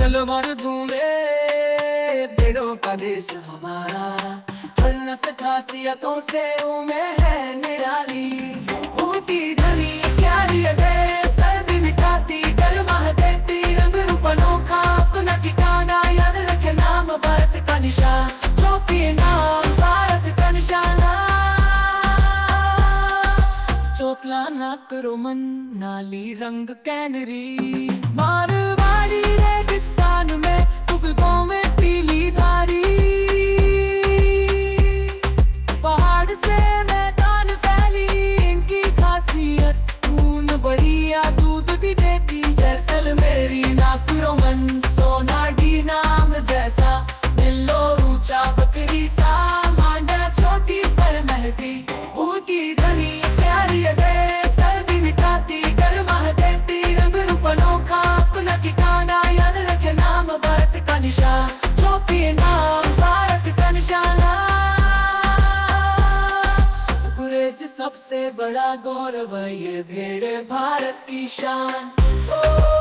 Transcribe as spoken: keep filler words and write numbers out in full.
चलो मर दूंगे भेड़ों का देश हमारा, हर नस्ल खासियतों से उमे है निराली। ऊटी धनी प्यारी अदे सर्दी मिटाती गर्मा देती, रंग रूप अनोखा अपना ठिकाना, याद रखे नाम भारत का निशान, ज्योति नाम भारत का निशाना। चोटला ना करो मन नाली रंग कैनरी, मारवाड़ी रेगिस्तान में तुगलकों में पीली धारी। पहाड़ से मैदान फैली इनकी खासियत, खून बढ़िया दूध भी देती जैसलमेरी। ना करो मन सोना डी नाम जैसा, मिलो ऊंचा बकरी सा, मांडा छोटी पर महती। ऊटी धनी प्यारी अदे सर्दी मिटाती गर्मा देती, रंग रूप अनोखा अपना ठिकाना, याद रखे नाम भारत का निशान, ज्योति नाम भारत का निशाना। गुरेज सबसे बड़ा गौरव ये भेड़ भारत की शान।